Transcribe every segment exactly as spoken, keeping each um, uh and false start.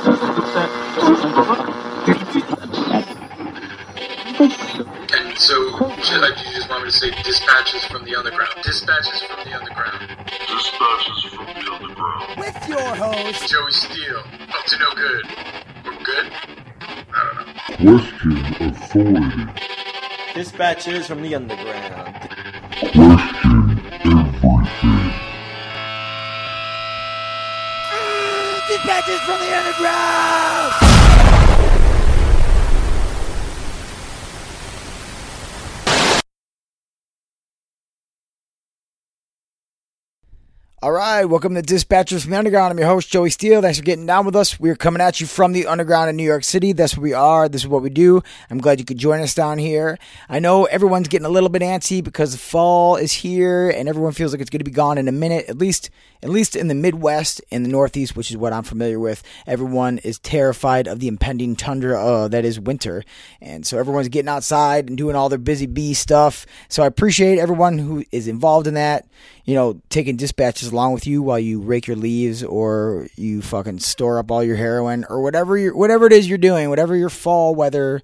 So, should I, do you just want me to say dispatches from the underground? Dispatches from the underground. Dispatches from the underground. With your host, Joey Steele. Up to no good. We're good? I don't know. Question authority. Dispatches from the underground. Question everything. dispatches from the underground. All right, welcome to Dispatchers from the Underground. I'm your host, Joey Steele. Thanks for getting down with us. We're coming at you from the underground in New York City. That's what we are. This is what we do. I'm glad you could join us down here. I know everyone's getting a little bit antsy because the fall is here and everyone feels like it's going to be gone in a minute. At least, at least in the Midwest and the Northeast, which is what I'm familiar with, everyone is terrified of the impending tundra uh, that is winter. And so everyone's getting outside and doing all their busy bee stuff. So I appreciate everyone who is involved in that. You know, taking dispatches along with you while you rake your leaves or you fucking store up all your heroin or whatever you whatever it is you're doing, whatever your fall weather,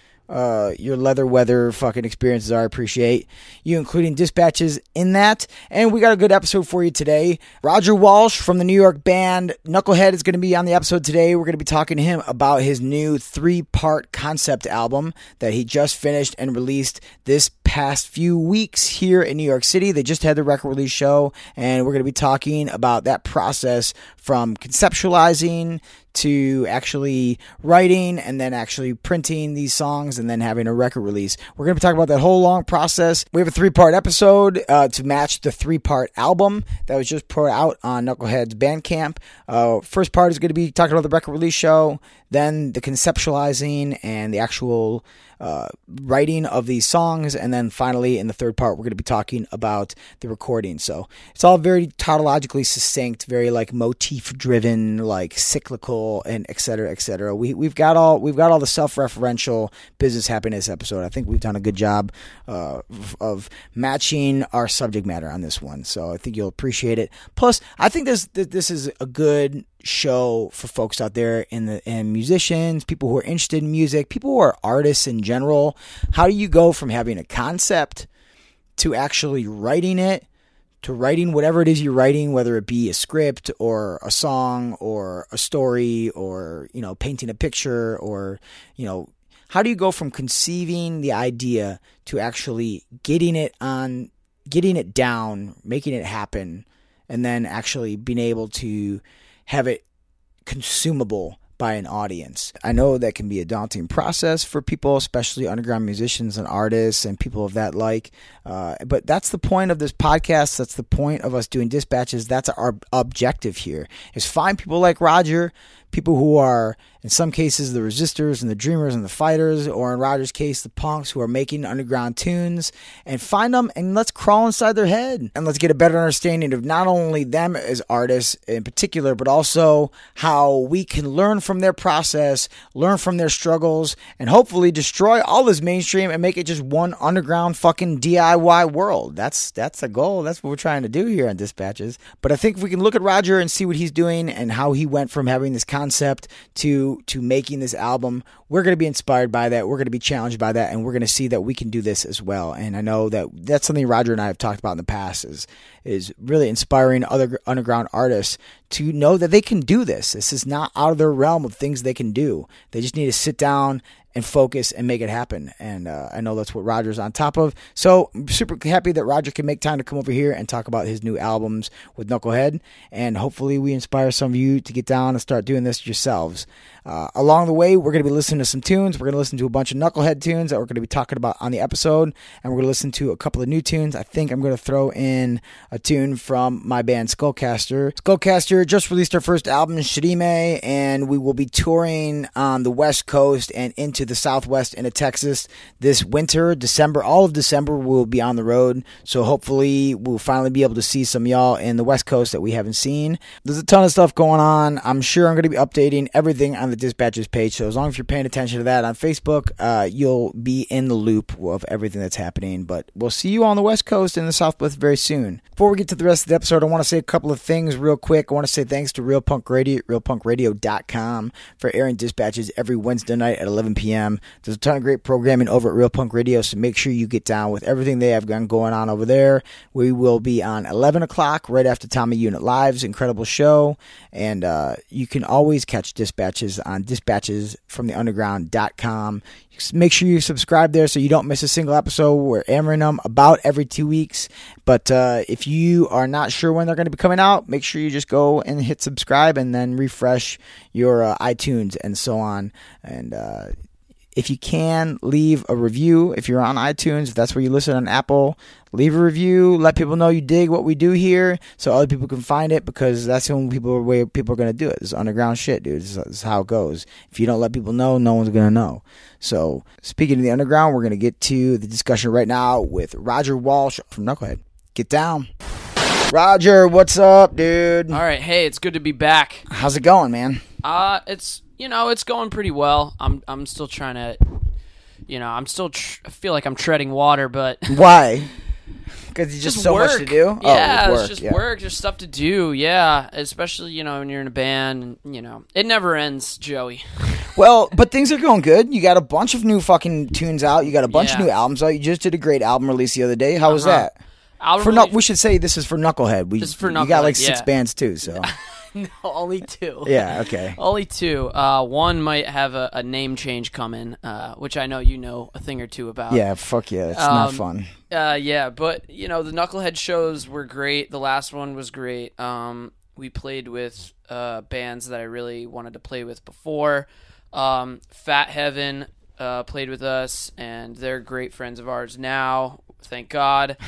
uh, your leather weather fucking experiences are. I appreciate you including dispatches in that. And we got a good episode for you today. Roger Walsh from the New York band Knucklehead is going to be on the episode today. We're going to be talking to him about his new three-part concept album that he just finished and released this past few weeks here in New York City. They just had the record release show, and we're going to be talking about that process from conceptualizing to actually writing and then actually printing these songs and then having a record release. We're going to be talking about that whole long process. We have a three-part episode uh, to match the three-part album that was just put out on Knucklehead's Bandcamp. Uh, first part is going to be talking about the record release show, then the conceptualizing and the actual uh, writing of these songs, and then finally in the third part we're going to be talking about the recording. So it's all very tautologically succinct, very like motif-driven, like cyclical, and et cetera, et cetera. We we've got all we've got all the self-referential business happening in this episode. I think we've done a good job uh, of matching our subject matter on this one. So I think you'll appreciate it. Plus, I think this this is a good show for folks out there in the and musicians, people who are interested in music, people who are artists in general. How do you go from having a concept to actually writing it, to writing whatever it is you're writing, whether it be a script or a song or a story or, you know, painting a picture or, you know, how do you go from conceiving the idea to actually getting it on, getting it down, making it happen, and then actually being able to have it consumable by an audience? I know that can be a daunting process for people, especially underground musicians and artists and people of that like. Uh, but that's the point of this podcast. That's the point of us doing dispatches. That's our objective here, is find people like Roger, people who are, in some cases, the resistors and the dreamers and the fighters, or in Roger's case, the punks who are making underground tunes, and find them and let's crawl inside their head and let's get a better understanding of not only them as artists in particular, but also how we can learn from their process, learn from their struggles, and hopefully destroy all this mainstream and make it just one underground fucking D I Y world. That's that's the goal. That's what we're trying to do here on Dispatches. But I think if we can look at Roger and see what he's doing and how he went from having this concept to to making this album, we're going to be inspired by that. We're going to be challenged by that, and we're going to see that we can do this as well. And I know that that's something Roger and I have talked about in the past, is is really inspiring other underground artists to know that they can do this. This is not out of their realm of things they can do. They just need to sit down and focus and make it happen. And uh, I know that's what Roger's on top of. So I'm super happy that Roger can make time to come over here and talk about his new albums with Knucklehead. And hopefully we inspire some of you to get down and start doing this yourselves. Uh, along the way, we're going to be listening to some tunes. We're going to listen to a bunch of Knucklehead tunes that we're going to be talking about on the episode. And we're going to listen to a couple of new tunes. I think I'm going to throw in a tune from my band Skullcaster. Skullcaster just released our first album, Shirime, and we will be touring on the West Coast and into the Southwest into Texas this winter, December. All of December we'll be on the road, so hopefully we'll finally be able to see some of y'all in the West Coast that we haven't seen. There's a ton of stuff going on. I'm sure I'm going to be updating everything on the the Dispatches page. So as long as you're paying attention to that on Facebook, uh, you'll be in the loop of everything that's happening. But we'll see you on the West Coast and the Southwest very soon. Before we get to the rest of the episode, I want to say a couple of things real quick. I want to say thanks to Real Punk Radio at real punk radio dot com for airing Dispatches every Wednesday night at eleven p.m. There's a ton of great programming over at Real Punk Radio, so make sure you get down with everything they have going on over there. We will be on eleven o'clock right after Tommy Unit Live's incredible show, and uh, you can always catch Dispatches on dispatches from the underground dot com. Make sure you subscribe there so you don't miss a single episode. We're airing them about every two weeks. But uh, if you are not sure when they're going to be coming out, make sure you just go and hit subscribe and then refresh your uh, iTunes and so on. And uh, if you can, leave a review. If you're on iTunes, if that's where you listen on Apple, leave a review. Let people know you dig what we do here so other people can find it, because that's the only people, way people are going to do it. It's underground shit, dude. This is, this is how it goes. If you don't let people know, no one's going to know. So speaking of the underground, we're going to get to the discussion right now with Roger Walsh from Knucklehead. Get down. Roger, what's up, dude? All right. Hey, it's good to be back. How's it going, man? Uh, it's, you know, it's going pretty well. I'm I'm still trying to, you know, I'm still, tr- I feel like I'm treading water, but. Why? Because you just, just so work. much to do? Yeah, oh, work, it's just yeah. work. There's stuff to do, yeah. Especially, you know, when you're in a band, and, you know, it never ends, Joey. Well, but things are going good. You got a bunch of new fucking tunes out. You got a bunch Yeah. of new albums out. You just did a great album release the other day. How was Uh-huh. that? Album For release- no, we should say this is for Knucklehead. We, This is for You got like Knucklehead, six yeah. bands too, so. No, only two. Yeah, okay. Only two. Uh, one might have a, a name change coming, uh, which I know you know a thing or two about. Yeah, fuck yeah. It's not Um, fun. Uh, yeah, but, you know, the Knucklehead shows were great. The last one was great. Um, we played with uh, bands that I really wanted to play with before. Um, Fat Heaven uh, played with us, and they're great friends of ours now. Thank God.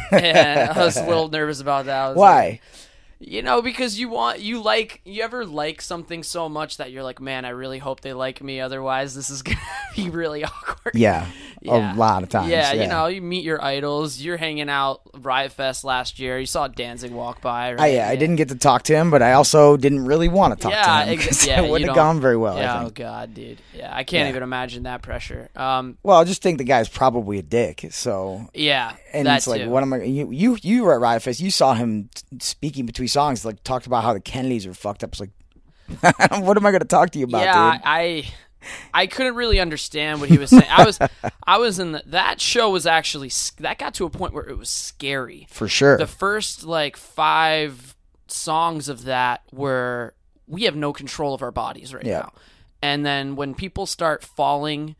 And I was a little nervous about that. I was Why? like, you know, because you want, you like, you ever like something so much that you're like, man, I really hope they like me. Otherwise, this is going to be really awkward. Yeah, Yeah. a lot of times. Yeah, Yeah, you know, you meet your idols. You're hanging out Riot Fest last year. You saw Danzig walk by, right? I, yeah, I didn't get to talk to him, but I also didn't really want to talk yeah, to him. 'cause ex- yeah, it you wouldn't have don't- gone very well, Yeah, I oh think. god, dude. Yeah, I can't Yeah. even imagine that pressure. Um, Well, I just think the guy's probably a dick, so... yeah, And that it's like, too. what am I? You, you, you were at Riot Fest. You saw him t- speaking between songs. Like, talked about how the Kennedys are fucked up. It's like, what am I going to talk to you about, yeah, dude? I, I couldn't really understand what he was saying. I was, I was in the, that show was actually that got to a point where it was scary. For sure. The first like five songs of that were we have no control of our bodies right Yeah. now, and then when people start falling.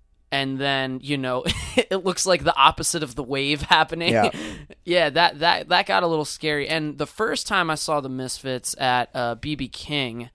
And then, you know, it looks like the opposite of the wave happening. Yeah. Yeah, that, that, that got a little scary. And the first time I saw the Misfits at uh, B B King,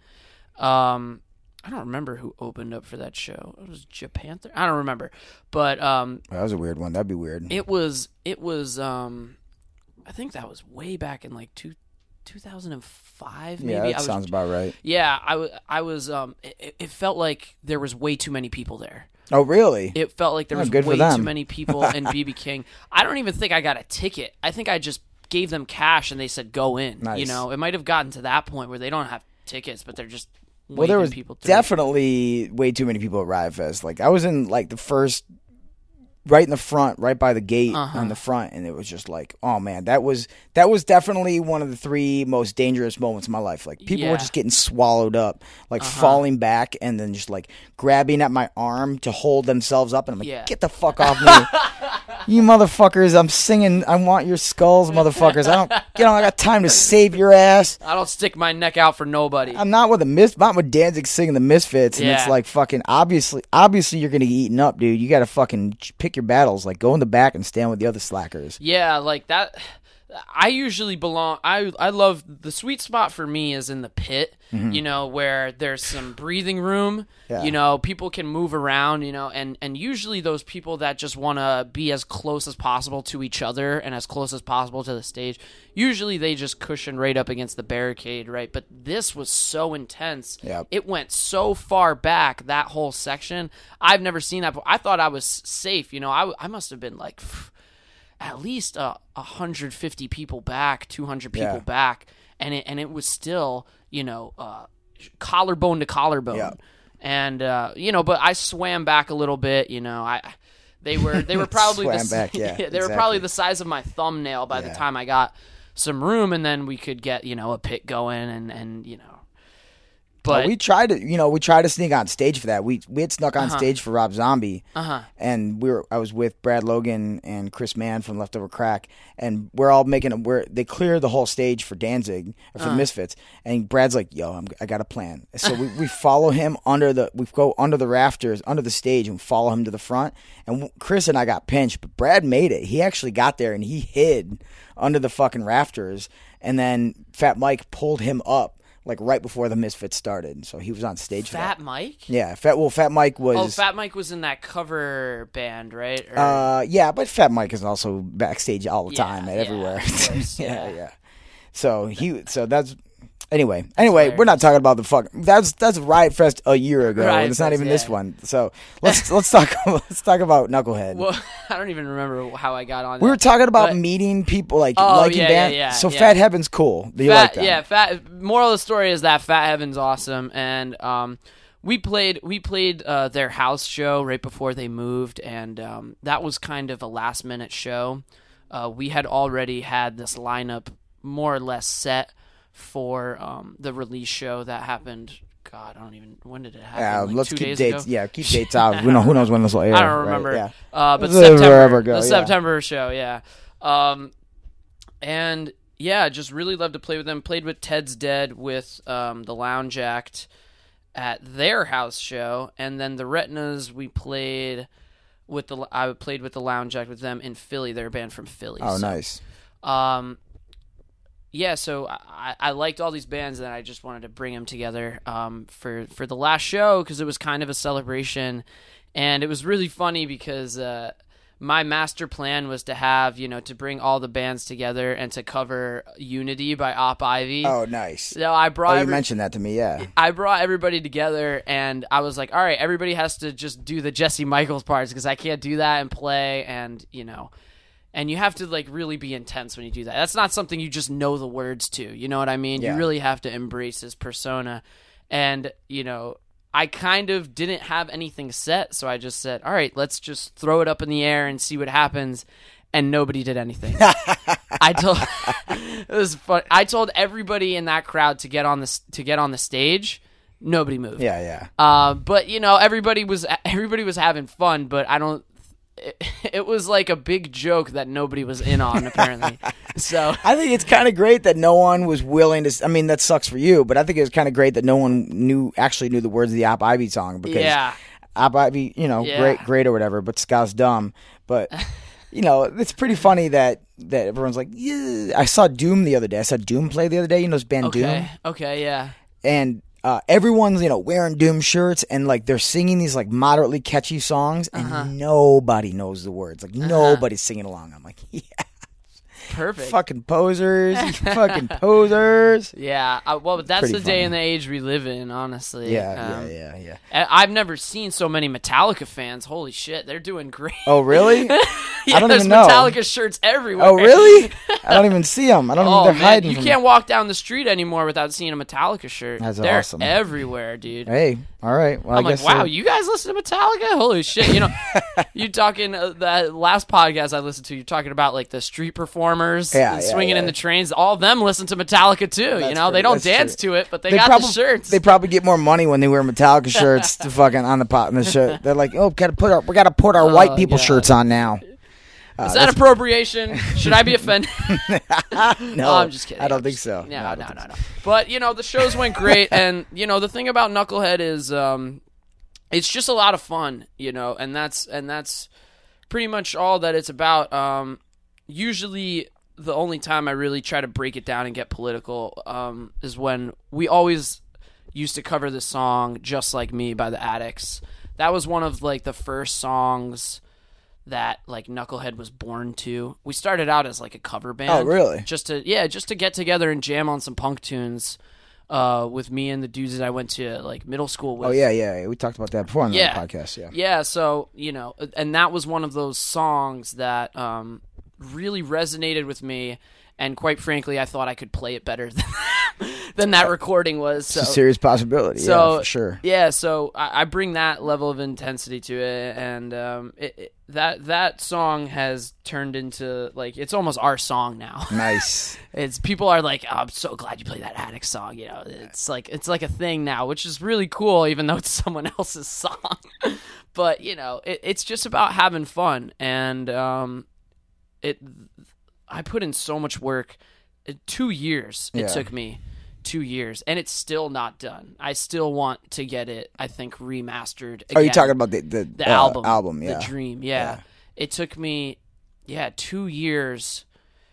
um, I don't remember who opened up for that show. It was Japanther? I don't remember. But um, that was a weird one. That'd be weird. it was, it was um, I think that was way back in like two, two thousand five maybe. yeah, I that was, sounds about right. Yeah, I, w- I was, um, it, it felt like there was way too many people there. Oh, really? It felt like there Oh, was good for way them. too many people in B B King. I don't even think I got a ticket. I think I just gave them cash and they said go in. Nice. You know, it might have gotten to that point where they don't have tickets, but they're just Well, waving there was people through. definitely way too many people at Riot Fest. Like, I was in, like, the first... right in the front, right by the gate Uh-huh. on the front, and it was just like, oh man, that was that was definitely one of the three most dangerous moments of my life. Like, people were Yeah. just getting swallowed up, like Uh-huh. falling back, and then just like grabbing at my arm to hold themselves up, and I'm like, Yeah. get the fuck off me, you motherfuckers! I'm singing, I want your skulls, motherfuckers. I don't, you know, I got time to save your ass. I don't stick my neck out for nobody. I'm not with the mis, not with Danzig singing the Misfits, and it's Yeah. like fucking obviously, obviously you're gonna get eaten up, dude. You got to fucking pick your battles. Like, go in the back and stand with the other slackers. Yeah, like that. I usually belong. I I love the sweet spot for me is in the pit. You know, where there's some breathing room. Yeah. You know, people can move around. You know, and and usually those people that just want to be as close as possible to each other and as close as possible to the stage. Usually they just cushion right up against the barricade, right? But this was so intense. Yep. It went so far back, that whole section. I've never seen that before. I thought I was safe. You know, I I must have been like. At least uh, one hundred fifty people back, two hundred people Yeah. back, and it and it was still, you know, uh, collarbone to collarbone. Yeah. and uh, you know, but I swam back a little bit. You know, I they were they were probably Swam the, back, yeah, they exactly. were probably the size of my thumbnail by Yeah. the time I got some room, and then we could get you know a pit going, and and you know. But Uh, we tried to, you know, we tried to sneak on stage for that. We we had snuck on Uh-huh. stage for Rob Zombie, uh-huh. and we were. I was with Brad Logan and Chris Mann from Leftover Crack, and we're all making a. We're they clear the whole stage for Danzig or for Uh. Misfits, and Brad's like, "Yo, I'm, I got a plan." So we, we follow him under the. We go under the rafters, under the stage, and follow him to the front. And Chris and I got pinched, but Brad made it. He actually got there and he hid under the fucking rafters, and then Fat Mike pulled him up. Like right before the Misfits started, so he was on stage for Fat that. Mike. Yeah, Fat. Well, Fat Mike was. Oh, Fat Mike was in that cover band, right? Or, Uh, yeah, but Fat Mike is also backstage all the Yeah, time and yeah, everywhere. of course, yeah, yeah. yeah. So he. So that's. Anyway, anyway, we're not hilarious. talking about the fuck. That's that's Riot Fest a year ago, Riot and it's not Fest, even this yeah. one. So let's let's talk. Let's talk about Knucklehead. well, I don't even remember how I got on. we that. were talking about But- meeting people, like Oh, liking yeah, band. yeah, yeah, so yeah. Fat Heaven's cool. Do you Fat, like that? Yeah, Fat. Moral of the story is that Fat Heaven's awesome, and um, we played we played uh, their house show right before they moved, and um, that was kind of a last minute show. Uh, we had already had this lineup more or less set for um, the release show that happened. God, I don't even when did it happen? Yeah, like let's two keep days dates. ago? Yeah, keep dates out. We know who knows when this will air. I don't right? remember. Yeah. Uh, but This is September, forever ago, the yeah. September show, yeah. Um, and yeah, just really loved to play with them. Played with Ted's Dead with um, the Lounge Act at their house show, and then the Retinas we played with the I played with the Lounge Act with them in Philly. They're a band from Philly. Oh, so, nice. Um, yeah, so I, I liked all these bands, and I just wanted to bring them together um, for for the last show because it was kind of a celebration, and it was really funny because uh, my master plan was to have you know to bring all the bands together and to cover Unity by Op Ivy. Oh, nice. So I brought Oh, you every- mentioned that to me. Yeah. I brought everybody together, and I was like, all right, everybody has to just do the Jesse Michaels parts because I can't do that and play, and, you know, and you have to, like, really be intense when you do that. That's not something you just know the words to, you know what I mean? Yeah. You really have to embrace his persona, and, you know, I kind of didn't have anything set, so I just said, all right, let's just throw it up in the air and see what happens, and nobody did anything. I told it was fun. I told everybody in that crowd to get on the to get on the stage. Nobody moved. Yeah, yeah. Uh, but you know, everybody was everybody was having fun. But I don't. It, it was like a big joke that nobody was in on apparently. So I think it's kind of great that no one was willing to. I mean, that sucks for you, but I think it was kind of great that no one knew actually knew the words of the Op Ivy song because yeah, Op Ivy, you know, Yeah. great, great or whatever, but Ska's dumb. But you know, it's pretty funny that that everyone's like, yeah. I saw Doom the other day. I saw Doom play the other day. You know, this band Doom, okay, okay, yeah, and uh, everyone's you know wearing Doom shirts and like they're singing these like moderately catchy songs, and Uh-huh. nobody knows the words. Like nobody's singing along. I'm like, yeah. perfect. Fucking posers, you fucking posers. Yeah, uh, well, but that's Pretty the day funny. and the age we live in, honestly. Yeah, Um, yeah, yeah, yeah. I- I've never seen so many Metallica fans. Holy shit, they're doing great. Oh, really? yeah, I don't there's even know. Metallica shirts everywhere. Oh, really? I don't even see them. I don't Oh know. They're man, hiding you from can't walk down the street anymore without seeing a Metallica shirt. That's They're awesome. everywhere, dude. Hey, all right. Well, I'm I like, guess wow, uh, you guys listen to Metallica? Holy shit! You know, you talking uh, that last podcast I listened to. You're talking about like the street performers, Yeah, and yeah, swinging in yeah. the trains. All of them listen to Metallica too. you That's know, they pretty- don't that's dance true. to it, but they, they got probably the shirts. they probably get more money when they wear Metallica shirts to fucking on the pot in the shirt. They're like, oh, gotta put our we gotta put our white Oh, people God. shirts on now. Uh, Is that appropriation? Should I be offended? no, Oh, I'm just kidding. I don't I'm think just- so. No, I no, don't no, think no, so. But you know, the shows went great, and you know, the thing about Knucklehead is, um, it's just a lot of fun, you know, and that's and that's pretty much all that it's about. Um, usually, the only time I really try to break it down and get political um, is when we always used to cover the song "Just Like Me" by the Addicts. That was one of like the first songs that like Knucklehead was born to. We started out as like a cover band. Oh, really? Just to yeah, just to get together and jam on some punk tunes uh, with me and the dudes that I went to like middle school with. Oh yeah, yeah, yeah. We talked about that before on Yeah. the podcast. Yeah. Yeah, so, you know, and that was one of those songs that um, really resonated with me, and quite frankly, I thought I could play it better than them. than that recording was. So It's a serious possibility. So yeah, for sure. yeah, so I, I bring that level of intensity to it, and um, it, it, that that song has turned into like it's almost our song now. Nice. It's people are like, oh, I'm so glad you played that Attic song. You know, it's like it's like a thing now, which is really cool, even though it's someone else's song. But you know, it, it's just about having fun, and um, it. I put in so much work. Two years it Yeah. took me. Two years, and it's still not done. I still want to get it, I think, remastered again. Are you talking about the the, the uh, album? Album, yeah. The Dream, yeah. Yeah. It took me, yeah, two years.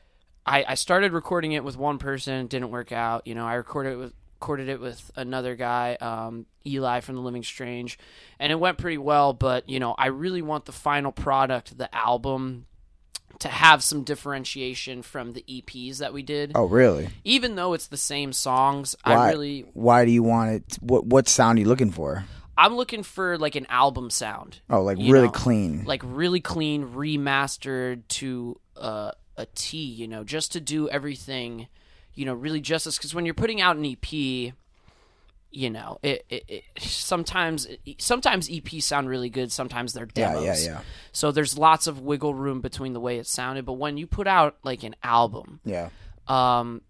I I started recording it with one person, didn't work out. You know, I recorded it with recorded it with another guy, um, Eli from The Living Strange, and it went pretty well. But you know, I really want the final product, the album, to have some differentiation from the E Ps that we did. Oh, really? Even though it's the same songs, Why? I really Why do you want it? What what sound are you looking for? I'm looking for like an album sound. Oh, like you really know? clean. Like really clean, remastered to uh, a T, you know, just to do everything, you know, really justice. Because when you're putting out an E P, you know, it, it, it sometimes sometimes E Ps sound really good, sometimes they're Yeah, demos. yeah, yeah. So there's lots of wiggle room between the way it sounded. But when you put out like an album, Yeah. um,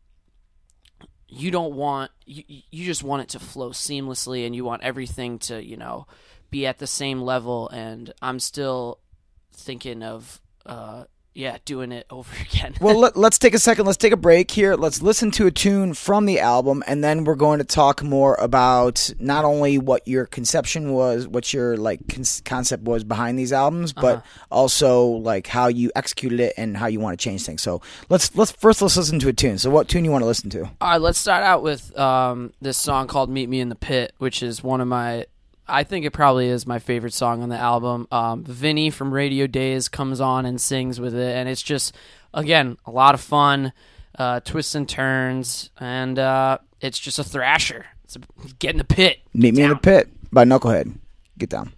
you don't want you, you just want it to flow seamlessly, and you want everything to, you know, be at the same level. And I'm still thinking of uh yeah doing it over again. Well, let, let's take a second. Let's take a break here. Let's listen to a tune from the album, and then we're going to talk more about not only what your conception was, what your like con- concept was behind these albums, but Uh-huh. also like how you executed it and how you want to change things. So let's let's first let's listen to a tune. So what tune you want to listen to? All right, let's start out with um this song called Meet Me in the Pit, which is one of my I think it probably is my favorite song on the album. Um, Vinny from Radio Days comes on and sings with it, and it's just, again, a lot of fun, uh, twists and turns, and uh, it's just a thrasher. It's a, get in the pit. Meet Me in the Down. Pit by Knucklehead. Get down.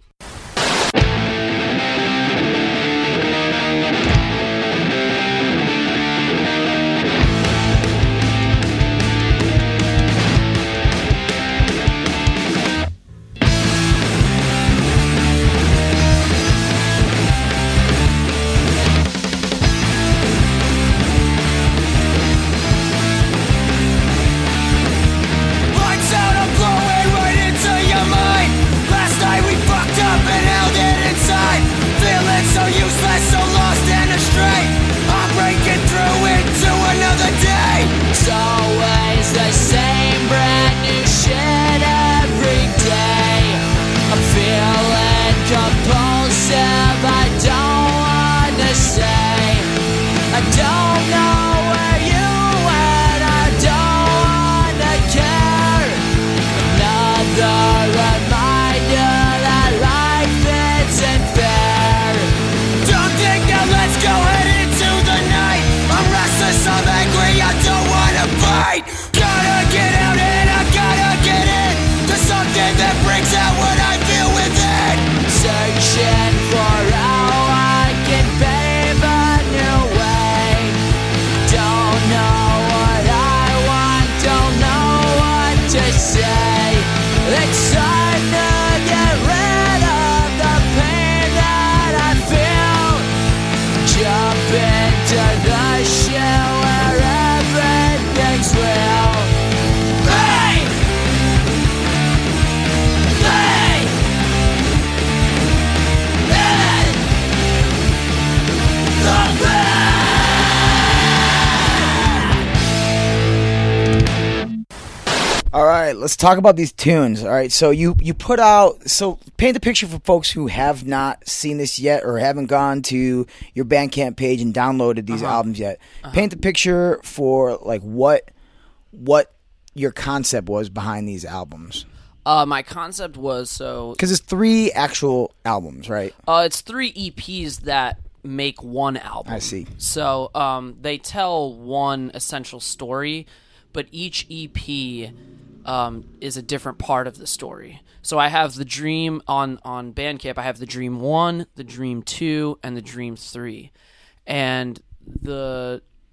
Lights out, I'm blowing right into your mind. Last night we fucked up and held it inside. Feeling so useless, so lost and astray. I'm breaking through into another day. It's always the same brand new shit every day. I'm feeling compulsive, I don't wanna say. I don't know where you went, I don't wanna care. Another reminder that life isn't fair. Don't think now, let's go head into the night. I'm restless, I'm angry, I don't wanna fight. Gotta get out and I gotta get in. There's something that brings out what I feel within. Searching for how I can pave a new way. Don't know what I want, don't know what to say. It's time to get rid of the pain that I feel. Jump into the shell where everything's real. Hey! Hey! Hey! The pain! All right, let's talk about these tunes. All right, so you you put out, so paint the picture for folks who have not seen this yet or haven't gone to your Bandcamp page and downloaded these Uh-huh. albums yet. Paint the picture for like what what your concept was behind these albums, Uh, my concept was so because it's three actual albums, right? uh, it's three E Ps that make one album. I see. So um, they tell one essential story, but each E P um, is a different part of the story. So I have the Dream on on Bandcamp. I have the Dream One, the Dream Two, and the Dream Three, and the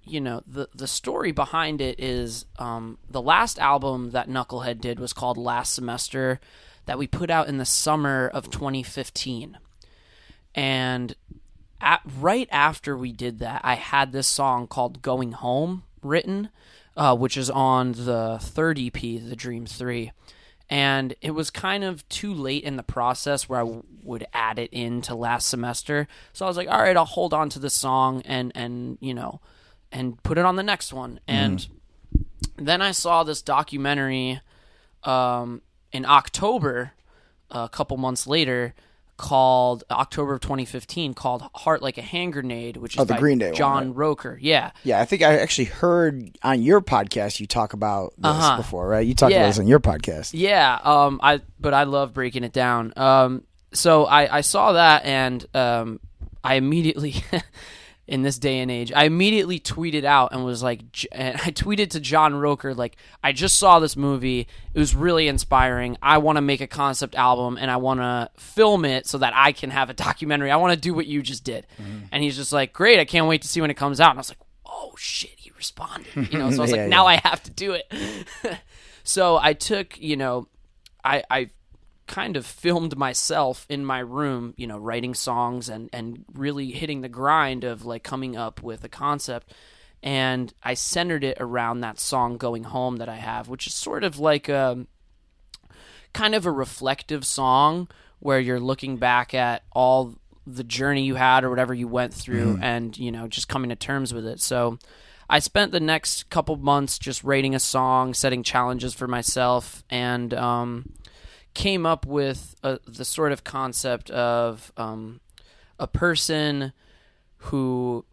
you know, the the story behind it is um, the last album that Knucklehead did was called Last Semester, that we put out in the summer of twenty fifteen. And at, right after we did that, I had this song called Going Home written, uh, which is on the third E P, The Dream three. And it was kind of too late in the process where I w- would add it into Last Semester. So I was like, all right, I'll hold on to this song and, and you know, and put it on the next one. And mm. then I saw this documentary um, in October, a couple months later, called October of twenty fifteen, called Heart Like a Hand Grenade, which is oh, the by Green Day John one, right? Roker. Yeah. Yeah, I think I actually heard on your podcast you talk about this uh-huh. before, right? You talked yeah. about this on your podcast. Yeah, um, I but I love breaking it down. Um, so I, I saw that, and um, I immediately, in this day and age, I immediately tweeted out and was like, and I tweeted to John Roker, like, I just saw this movie. It was really inspiring. I want to make a concept album, and I want to film it so that I can have a documentary. I want to do what you just did. Mm-hmm. And he's just like, great, I can't wait to see when it comes out. And I was like, oh, shit, he responded. You know, so I was yeah, like, now yeah. I have to do it. So I took, you know, I, I kind of filmed myself in my room, you know, writing songs and, and really hitting the grind of like coming up with a concept. And I centered it around that song Going Home that I have, which is sort of like a kind of a reflective song where you're looking back at all the journey you had or whatever you went through mm. and, you know, just coming to terms with it. So I spent the next couple months just writing a song, setting challenges for myself, and um, came up with a, the sort of concept of um, a person who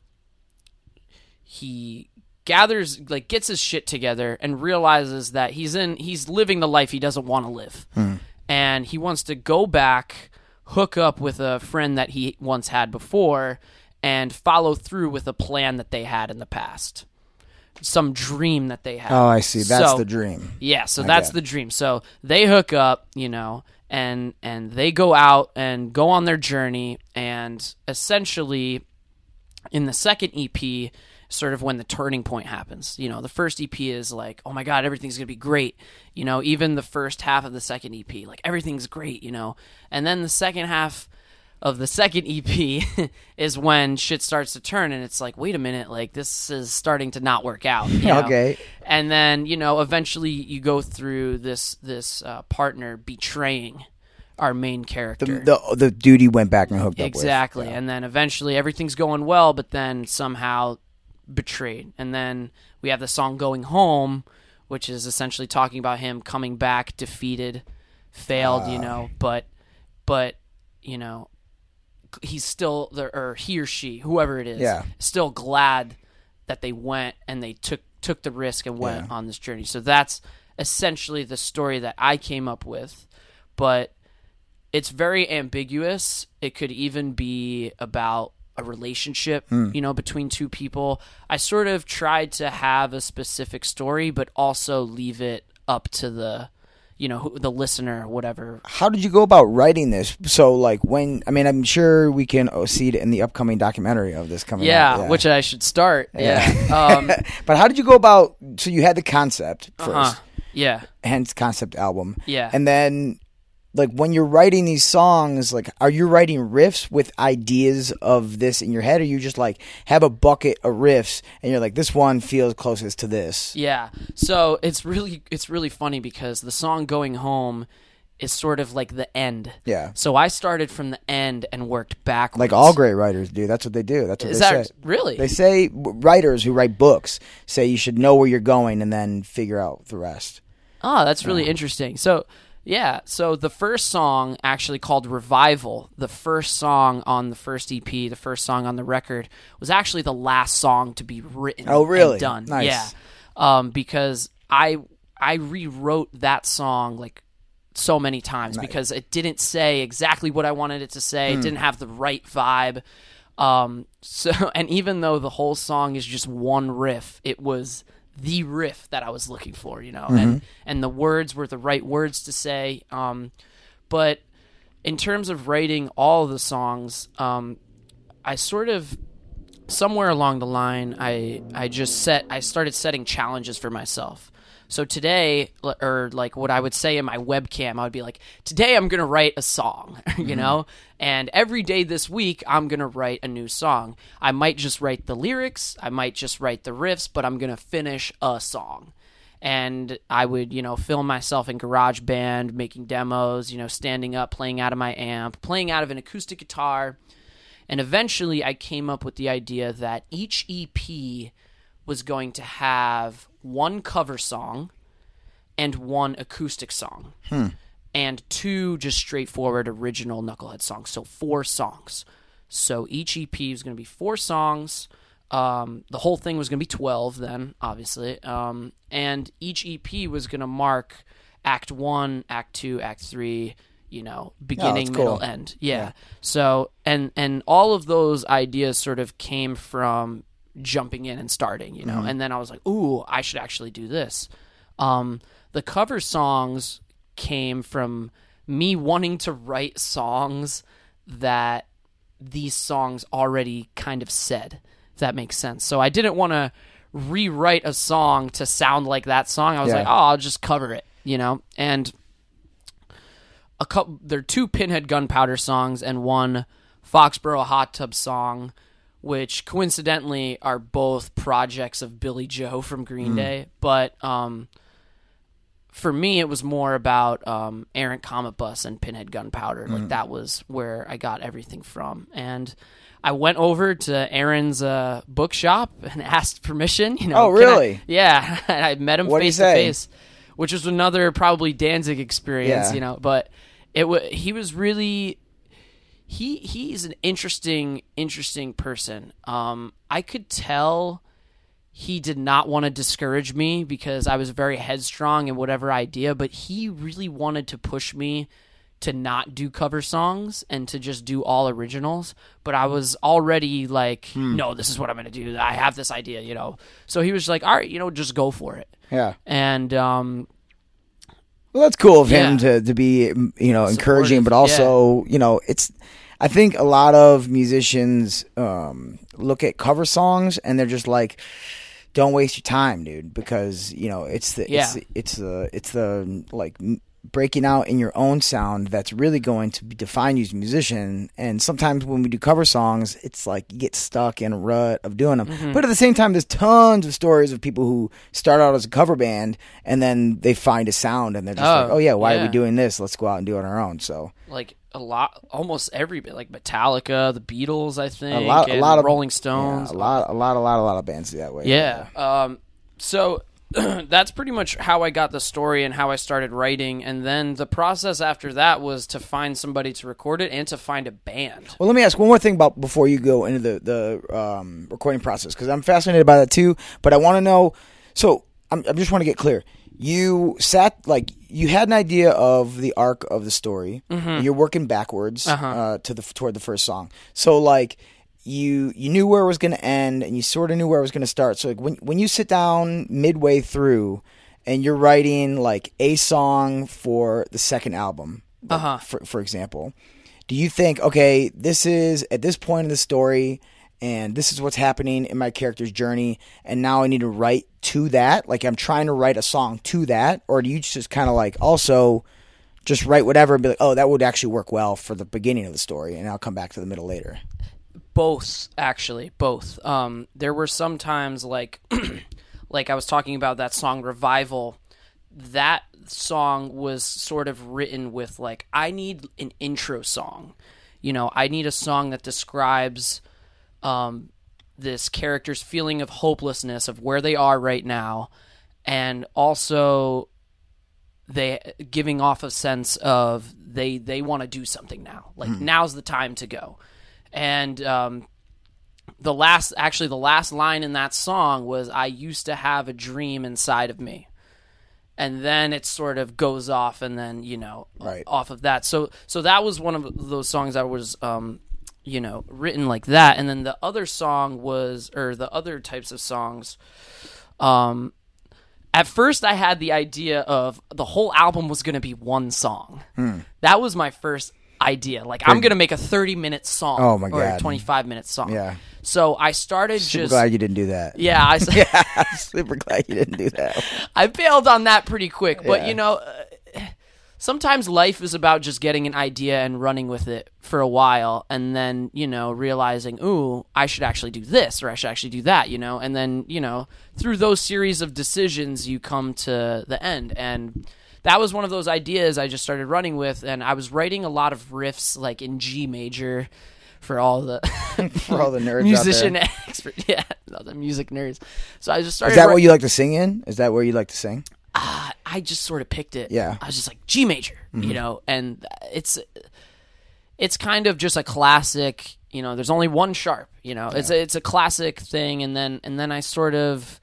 he gathers, like gets his shit together and realizes that he's in, he's living the life he doesn't want to live. Hmm. And he wants to go back, hook up with a friend that he once had before, and follow through with a plan that they had in the past. Some dream that they had. Oh, I see. That's so, the dream. Yeah, so okay. that's the dream. So they hook up, you know, and and they go out and go on their journey, and essentially in the second E P, sort of when the turning point happens. You know, the first E P is like, oh my God, everything's going to be great. You know, even the first half of the second E P, like everything's great, you know. And then the second half of the second E P is when shit starts to turn, and it's like, wait a minute, like this is starting to not work out. You know? Okay. And then, you know, eventually you go through this this uh, partner betraying our main character. The, the the dude he went back and hooked exactly. up with. Exactly. Yeah. And then eventually everything's going well, but then somehow betrayed. And then we have the song Going Home, which is essentially talking about him coming back defeated, failed, uh. you know, but but you know, he's still there, or he or she, whoever it is, yeah. still glad that they went and they took took the risk and went yeah. on this journey. So that's essentially the story that I came up with, but it's very ambiguous. It could even be about a relationship, hmm. you know, between two people. I sort of tried to have a specific story, but also leave it up to the, you know, the listener, whatever. How did you go about writing this? So, like, when, I mean, I'm sure we can see it in the upcoming documentary of this coming yeah, out. Yeah, which I should start. Yeah. yeah. Um, but how did you go about, so you had the concept first. Uh-huh. Yeah. Hence concept album. Yeah. And then, like, when you're writing these songs, like, are you writing riffs with ideas of this in your head, or you just, like, have a bucket of riffs, and you're like, this one feels closest to this? Yeah. So it's really it's really funny because the song Going Home is sort of like the end. Yeah. So I started from the end and worked backwards. Like all great writers do. That's what they do. That's what is they that, say. Really? They say, writers who write books say you should know where you're going and then figure out the rest. Oh, that's really yeah. interesting. So... Yeah, so the first song, actually called Revival, the first song on the first E P, the first song on the record, was actually the last song to be written oh, really? and done. Nice. Yeah, um, because I I rewrote that song like so many times nice. because it didn't say exactly what I wanted it to say. Hmm. It didn't have the right vibe. Um, so, and even though the whole song is just one riff, it was the riff that I was looking for, you know, mm-hmm. and, and the words were the right words to say. Um, but in terms of writing all of the songs, um, I sort of somewhere along the line, I I just set I started setting challenges for myself. So today, l- or like what I would say in my webcam, I would be like, today I'm going to write a song, you know? And every day this week, I'm going to write a new song. I might just write the lyrics, I might just write the riffs, but I'm going to finish a song. And I would, you know, film myself in GarageBand, making demos, you know, standing up, playing out of my amp, playing out of an acoustic guitar. And eventually I came up with the idea that each E P was going to have one cover song and one acoustic song. Hmm. And two just straightforward original Knucklehead songs. So four songs. So each E P was going to be four songs. Um, the whole thing was going to be twelve then, obviously. Um, and each E P was going to mark Act one, Act two, Act three, you know, beginning, that's cool. middle, end. Yeah. Yeah. So, and, and all of those ideas sort of came from jumping in and starting, you know, Mm-hmm. and then I was like, ooh, I should actually do this. Um, the cover songs came from me wanting to write songs that these songs already kind of said, if that makes sense. So I didn't want to rewrite a song to sound like that song. I was Yeah. like, oh, I'll just cover it, you know, and a couple, there are two Pinhead Gunpowder songs and one Foxborough Hot Tub song, which coincidentally are both projects of Billy Joe from Green Day. But um, for me, it was more about um, Errant Comet Bus and Pinhead Gunpowder. Like that was where I got everything from. And I went over to Aaron's uh, bookshop and asked permission. You know, Oh, can I- really? yeah, I met him What'd he face to say? face, which was another probably Danzig experience. Yeah. You know, but it wa he was really. He he's an interesting interesting person. Um, I could tell he did not want to discourage me because I was very headstrong in whatever idea, but he really wanted to push me to not do cover songs and to just do all originals. But I was already like, Hmm. no, this is what I'm going to do. I have this idea, you know. So he was like, all right, you know, just go for it. Yeah. And um, Well, that's cool of him Yeah. to, to be, you know, encouraging, Supportive, but also, you know, it's, I think a lot of musicians um, look at cover songs and they're just like, don't waste your time, dude, because, you know, it's the, it's, Yeah. it's the, it's the, like, m- breaking out in your own sound that's really going to be, define you as a musician. And sometimes when we do cover songs, it's like you get stuck in a rut of doing them. Mm-hmm. But at the same time, there's tons of stories of people who start out as a cover band and then they find a sound and they're just Oh, like, oh yeah, why are yeah. we doing this? Let's go out and do it on our own. So like a lot, almost every bit, like Metallica, the Beatles, I think, a lot, a and lot of Rolling Stones, yeah, a lot, a lot, a lot, a lot of bands do that way. Yeah. Um, so that's pretty much how I got the story and how I started writing. And then the process after that was to find somebody to record it and to find a band. Well, let me ask one more thing about before you go into the the um, recording process, because I'm fascinated by that too. But I want to know. So I'm, I just want to get clear. You sat like you had an idea of the arc of the story. Mm-hmm. You're working backwards Uh-huh. uh, to the toward the first song. So like you you knew where it was going to end, and you sort of knew where it was going to start. So like when when you sit down midway through, and you're writing like a song for the second album, like, Uh-huh. for for example, do you think, okay, this is at this point in the story, and this is what's happening in my character's journey, and now I need to write to that? Like I'm trying to write a song to that, or do you just kind of like also just write whatever and be like, oh, that would actually work well for the beginning of the story, and I'll come back to the middle later? Both, actually, both. Um, there were some times like, like I was talking about that song Revival. That song was sort of written with like, I need an intro song. You know, I need a song that describes um, this character's feeling of hopelessness of where they are right now, and also they giving off a sense of they they want to do something now. Like now's the time to go. And um, the last, actually, the last line in that song was, I used to have a dream inside of me. And then it sort of goes off, and then, you know, Right. off of that. So so that was one of those songs that was, um, you know, written like that. And then the other song was, or the other types of songs, um, at first I had the idea of the whole album was going to be one song. That was my first idea. Like I'm gonna make a thirty minute song. Oh, my or God. a twenty-five minute song. Yeah. So I started Super just. glad you didn't do that. Yeah, I. Yeah, I'm super glad you didn't do that. I bailed on that pretty quick, but Yeah. you know, uh, sometimes life is about just getting an idea and running with it for a while, and then you know realizing, ooh, I should actually do this or I should actually do that, you know, and then you know through those series of decisions you come to the end, and that was one of those ideas I just started running with, and I was writing a lot of riffs like in G major. For all the For all the nerds musician out expert, yeah, all the music nerds. So I just started. Is that wri- what you like to sing in? Is that where you like to sing? uh, I just sort of picked it. Yeah. I was just like G major, Mm-hmm. you know, and it's it's kind of just a classic. You know, there's only one sharp. You know, it's a, it's a classic thing, and then and then I sort of,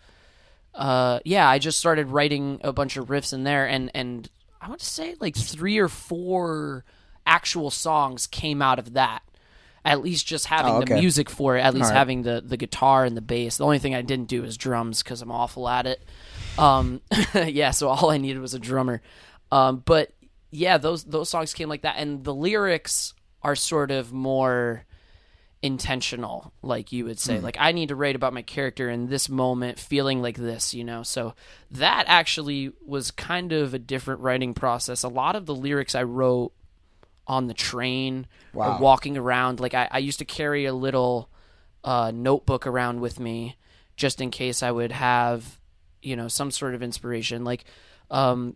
uh, yeah, I just started writing a bunch of riffs in there, and and I would say like three or four actual songs came out of that. At least just having Oh, okay. the music for it, at least All right. having the, the guitar and the bass. The only thing I didn't do is drums because I'm awful at it. Um, yeah, so all I needed was a drummer. Um, but yeah, those those songs came like that, and the lyrics are sort of more intentional, like you would say. Like I need to write about my character in this moment, feeling like this, you know. So that actually was kind of a different writing process. A lot of the lyrics I wrote on the train Wow. or walking around. Like I, I used to carry a little uh, notebook around with me just in case I would have, you know, some sort of inspiration. Like um,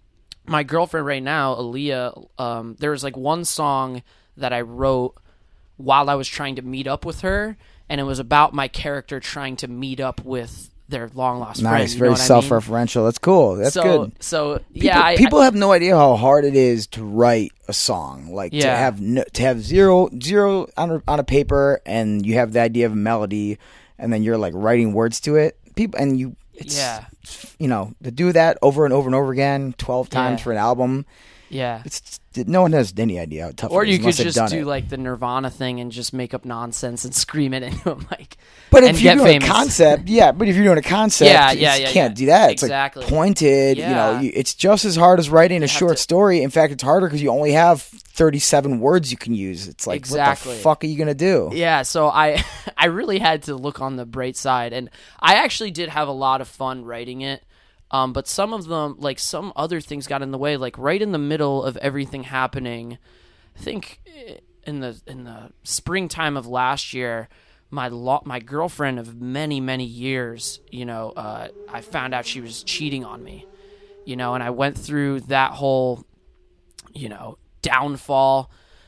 my girlfriend right now, Aaliyah, um, there was like one song that I wrote while I was trying to meet up with her, and it was about my character trying to meet up with their long lost friend. Nice, you know very what I mean? self-referential. That's cool. That's so, good. So People, yeah, I, people I, have no idea how hard it is to write a song. Like to Yeah. have no, to have zero zero on a, on a paper, and you have the idea of a melody, and then you're like writing words to it. People and you, it's, Yeah. you know, to do that over and over and over again, twelve times Yeah. for an album. yeah. It's no one has any idea how tough. Or it is you could unless they've just done do it. like the Nirvana thing and just make up nonsense and scream it into a mic. But and if you're get doing famous. a concept, yeah. But if you're doing a concept, Yeah, you yeah, just yeah, can't yeah. do that. It's Exactly. like pointed. You know, Yeah. you, it's just as hard as writing a short to- story. In fact, it's harder because you only have thirty-seven words you can use. It's like, Exactly. what the fuck are you gonna do? Yeah, so I I really had to look on the bright side, and I actually did have a lot of fun writing it. Um, but some of them, like some other things, got in the way. Like right in the middle of everything happening, I think in the in the springtime of last year, my lo- my girlfriend of many many years, you know, uh, I found out she was cheating on me, you know, and I went through that whole, you know, downfall,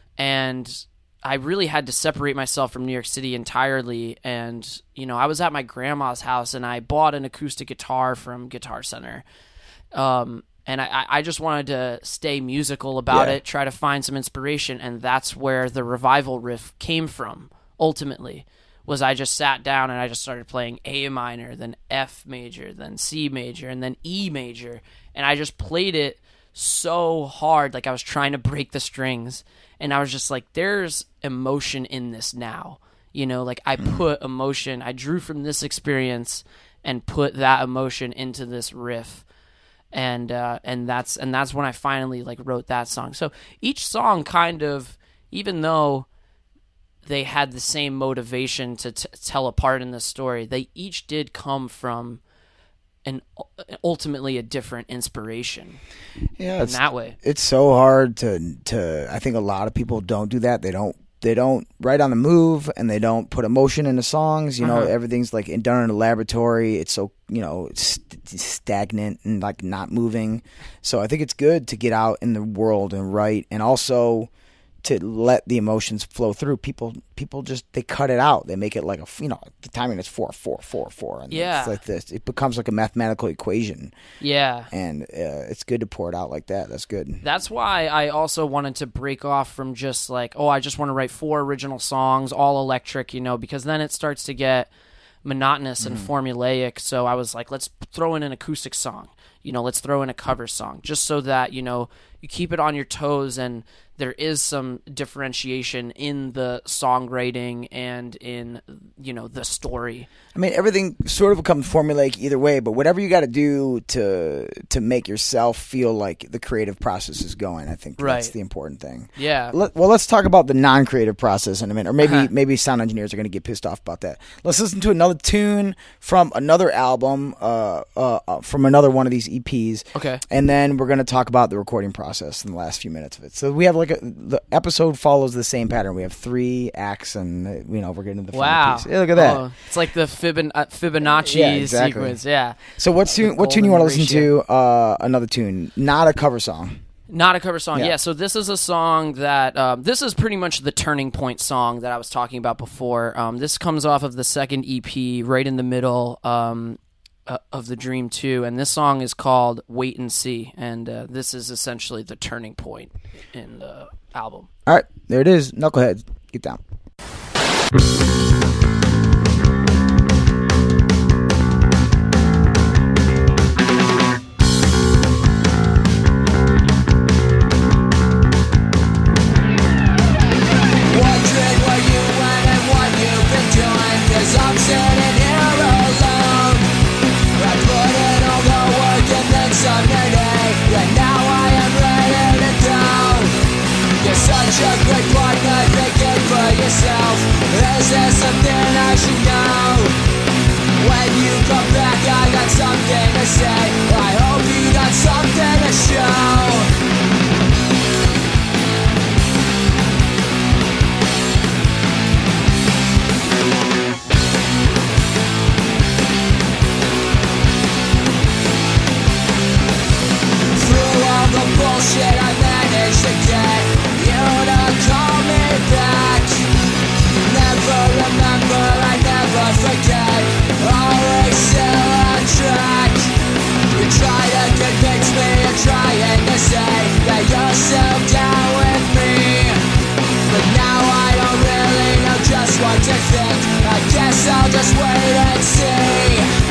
and I really had to separate myself from New York City entirely. And, you know, I was at my grandma's house and I bought an acoustic guitar from Guitar Center. Um, and I, I just wanted to stay musical about Yeah. it, try to find some inspiration. And that's where the revival riff came from, ultimately, was I just sat down and I just started playing A minor, then F major, then C major, and then E major. And I just played it so hard, like I was trying to break the strings. And I was just like, there's emotion in this now. You know, like I put emotion, I drew from this experience and put that emotion into this riff. And uh, and that's and that's when I finally like wrote that song. So each song kind of, even though they had the same motivation to t- tell a part in the story, they each did come from an ultimately a different inspiration. Yeah, in it's, that way. it's so hard to to. I think a lot of people don't do that. They don't. They don't write on the move, and they don't put emotion into songs. You know, Uh-huh. everything's like in, done in a laboratory. It's so you know it's, it's stagnant and like not moving. So I think it's good to get out in the world and write, and also to let the emotions flow through. People, people just they cut it out. They make it like a you know the timing is four, four, four, four, and Yeah. it's like this. It becomes like a mathematical equation, Yeah. and uh, it's good to pour it out like that. That's good. That's why I also wanted to break off from just like, oh, I just want to write four original songs, all electric, you know, because then it starts to get monotonous and formulaic. So I was like, let's throw in an acoustic song, you know, let's throw in a cover song, just so that, you know, you keep it on your toes and there is some differentiation in the songwriting and in, you know, the story. I mean, everything sort of becomes formulaic either way, but whatever you got to do to to make yourself feel like the creative process is going, I think Right. that's the important thing. Yeah. Let, well, let's talk about the non-creative process in a minute, or maybe Uh-huh. maybe sound engineers are going to get pissed off about that. Let's listen to another tune from another album, uh, uh, uh, from another one of these E Ps. Okay. And then we're going to talk about the recording process in the last few minutes of it. So we have like a, the episode follows the same pattern. We have three acts, and uh, you know we're getting to the final Wow. piece. Yeah, look at that. Oh, it's like the Fibon- uh, Fibonacci Yeah, exactly. sequence. Yeah. So what tune? What tune you golden want to listen ratio. to? Uh, another tune, not a cover song. Not a cover song. Yeah. Yeah. So this is a song that um, this is pretty much the turning point song that I was talking about before. Um, this comes off of the second E P, right in the middle um, uh, of the Dream two, and this song is called "Wait and See," and uh, this is essentially the turning point in the album. All right, there it is. Knuckleheads, get down. Wondering where you went and what you've been doing, 'cause I'm sitting here alone. I put in all the work and then some today, and now I am ready to go. You're such a great partner, thinking for yourself. Is there something I should know? When you come back, I got something to say. I hope you got something to show. Through all the bullshit I managed to get you to call me back. Never remember, I never forget. Always still on track. You try to convince me, you're trying to say that you're still down with me. But now I don't really know just what to think. I guess I'll just wait and see.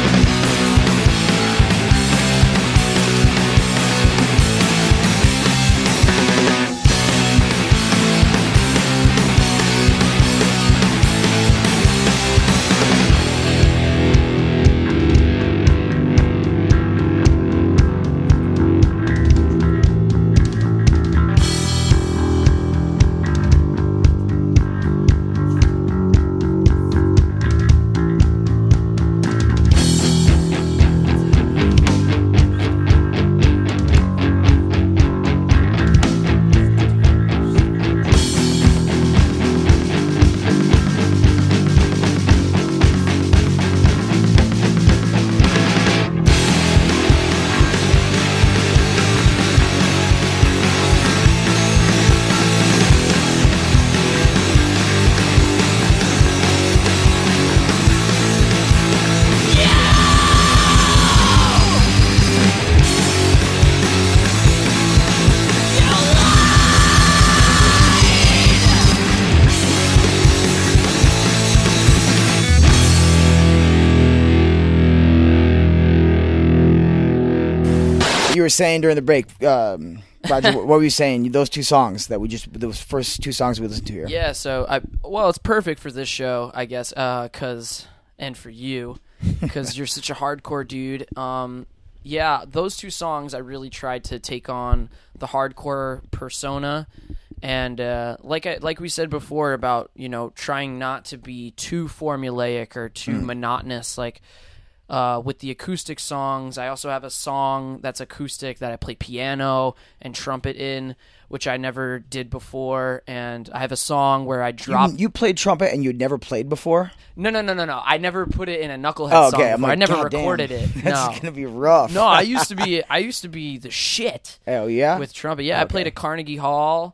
You were saying during the break, um, Roger. what were you saying? Those two songs that we just, those first two songs we listened to here. Yeah, so I well, it's perfect for this show, I guess, uh, cause and for you, because you're such a hardcore dude. Um, yeah, those two songs I really tried to take on the hardcore persona, and uh, like I like we said before about, you know, trying not to be too formulaic or too Mm. monotonous, like. Uh, with the acoustic songs, I also have a song that's acoustic that I play piano and trumpet in, which I never did before. And I have a song where I drop. You, you played trumpet and you'd never played before? No, no, no, no, no. I never put it in a Knucklehead Oh, song. okay. I'm before. like, I never God damn, recorded it. That's No, gonna be rough. no. I used to be. I used to be the shit Hell yeah. with trumpet. Yeah, I played Okay. at Carnegie Hall.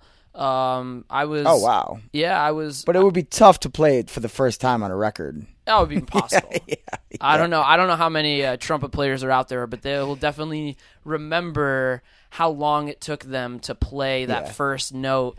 Um, I was. Oh wow. Yeah, I was. But it would be tough to play it for the first time on a record. That would be impossible. yeah, I don't know. I don't know how many uh, trumpet players are out there, but they will definitely remember how long it took them to play that Yeah. first note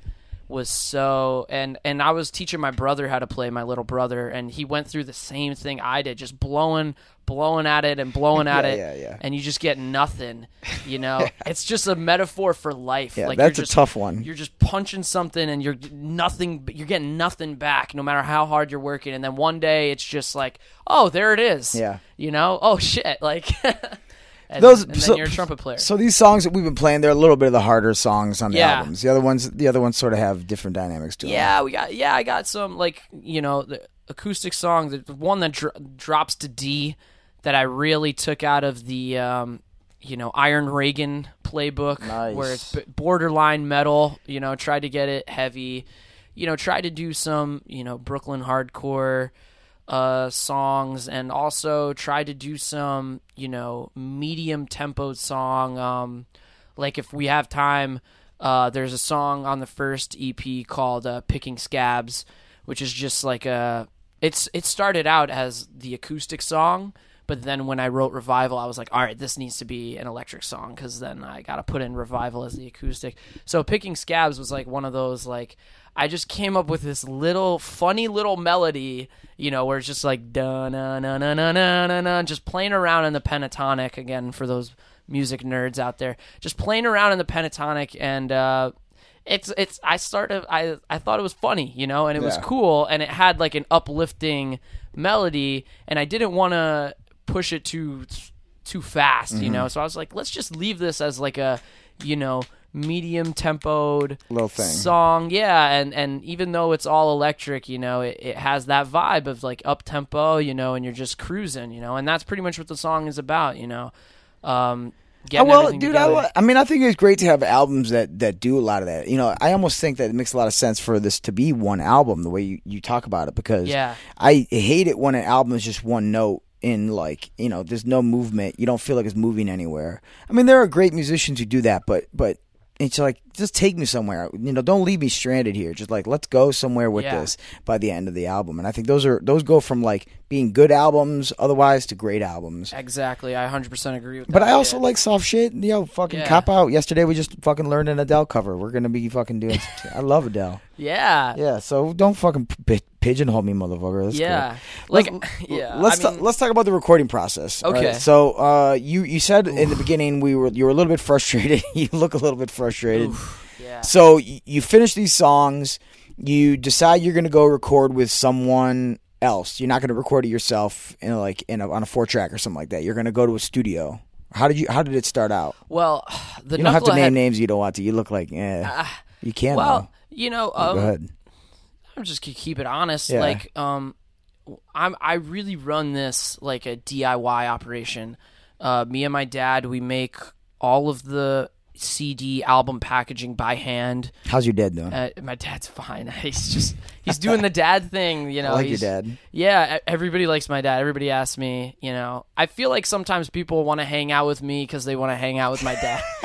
was so, and and I was teaching my brother how to play, my little brother, and he went through the same thing I did, just blowing blowing at it and blowing at Yeah, it, yeah, yeah. and you just get nothing, you know. It's just a metaphor for life. Yeah, like that's you're a just, tough one. You're just punching something and you're nothing, you're getting nothing back no matter how hard you're working, and then one day it's just like, oh, there it is. Yeah. You know, oh shit, like and, Those, and then so, you're a trumpet player. So these songs that we've been playing, they're a little bit of the harder songs on the Yeah. albums. The other ones, the other ones sort of have different dynamics to them. Yeah, we got. Yeah, I got some like you know the acoustic song, the one that dro- drops to D, that I really took out of the um, you know Iron Reagan playbook, Nice. where it's b- borderline metal. You know, tried to get it heavy. You know, tried to do some you know Brooklyn hardcore uh, songs, and also tried to do some you know medium tempo song. Um, like if we have time. Uh, there's a song on the first E P called uh, "Picking Scabs," which is just like a. It's it started out as the acoustic song, but then when I wrote Revival, I was like, all right, this needs to be an electric song because then I got to put in Revival as the acoustic. So "Picking Scabs" was like one of those like I just came up with this little funny little melody, you know, where it's just like da na na na na na na na, just playing around in the pentatonic again for those music nerds out there, just playing around in the pentatonic, and uh, it's it's. I started. I I thought it was funny, you know, and it was Yeah. cool, and it had like an uplifting melody, and I didn't want to push it too too fast, Mm-hmm. you know. So I was like, let's just leave this as like a, you know, medium tempoed Little thing. song, yeah, and and even though it's all electric, you know, it, it has that vibe of like up tempo, you know, and you're just cruising, you know, and that's pretty much what the song is about, you know. Um, Oh, getting well, everything dude, I, together. li- I mean, I think it's great to have albums that, that do a lot of that. You know, I almost think that it makes a lot of sense for this to be one album, the way you, you talk about it, because Yeah. I hate it when an album is just one note in, like, you know, there's no movement. You don't feel like it's moving anywhere. I mean, there are great musicians who do that, but but it's like, just take me somewhere. You know, don't leave me stranded here. Just like, let's go somewhere with Yeah. this by the end of the album. And I think those are those go from like being good albums otherwise to great albums. Exactly, I one hundred percent agree with that. But I also yeah. like soft shit. Yo, fucking Yeah. Cop Out. Yesterday we just fucking learned an Adele cover. We're gonna be fucking doing. I love Adele. yeah, Yeah, so don't fucking p- pigeonhole me, motherfucker. That's yeah, cool. like Let's- yeah. Let's I mean, ta- let's talk about the recording process. all Okay. right? So uh, you you said in the beginning we were you were a little bit frustrated. You look a little bit frustrated. yeah. So y- you finish these songs. You decide you're gonna go record with someone else. You're not gonna record it yourself in like in a, on a four track or something like that. You're gonna go to a studio. How did you? How did it start out? Well, the You don't have to Knucklehead- name names you don't want to. You look like, eh. you can't. Well, though. you know, Go um, ahead. I'm just gonna keep it honest. Yeah. Like, um, I'm I really run this like a D I Y operation. Uh, me and my dad, we make all of the C D album packaging by hand. How's your dad doing? Uh, my dad's fine. He's just he's doing the dad thing, you know. I like your he's- dad. Yeah, e- everybody likes my dad. Everybody asks me, you know. I feel like sometimes people want to hang out with me because they want to hang out with my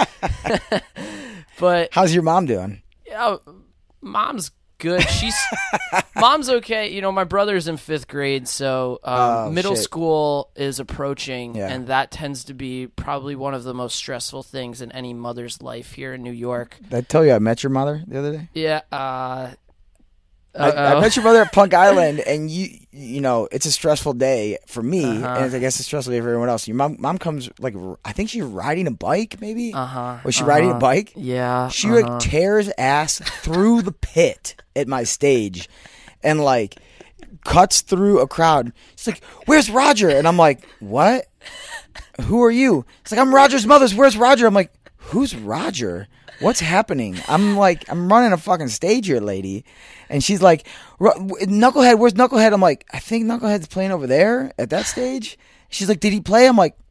dad. But How's your mom doing? yeah, mom's good. She's mom's okay. You know, my brother's in fifth grade, so um, Oh, middle shit. school is approaching, Yeah. and that tends to be probably one of the most stressful things in any mother's life here in New York. Did I tell you I met your mother the other day? Yeah. Uh, I, I uh-oh. met your mother at Punk Island, and you, you know, it's a stressful day for me, Uh-huh. and I guess it's a stressful day for everyone else. Your mom, mom comes like, I think she's riding a bike, maybe. Uh-huh. Was she riding a uh-huh. bike? Yeah. She uh-huh. like tears ass through the pit at my stage, and like cuts through a crowd. She's like, "Where's Roger?" And I'm like, "What? Who are you?" It's like, "I'm Roger's mother's. Where's Roger?" I'm like, "Who's Roger? What's happening?" I'm like, "I'm running a fucking stage here, lady." And she's like, "Ru- "Knucklehead, where's Knucklehead?" I'm like, "I think Knucklehead's playing over there at that stage." She's like, "Did he play?" I'm like,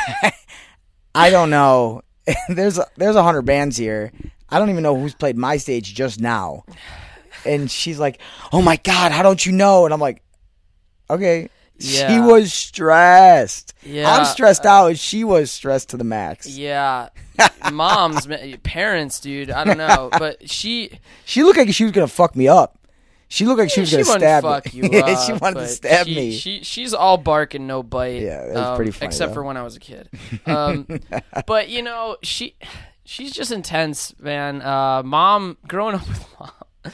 "I don't know." there's a, there's a hundred bands here. I don't even know who's played my stage just now. And she's like, "Oh my God, how don't you know?" And I'm like, "Okay." She Yeah. was stressed. Yeah, I'm stressed out. She was stressed to the max. Yeah. Moms, ma- parents, dude. I don't know, but she She looked like she was gonna fuck me up. She looked like she was she gonna wouldn't stab fuck me. you up. She wanted to but stab she, me. She she's all bark and no bite. Yeah, that was um, pretty funny, Except though. for when I was a kid. Um, but you know, she she's just intense, man. Uh, mom, growing up with mom.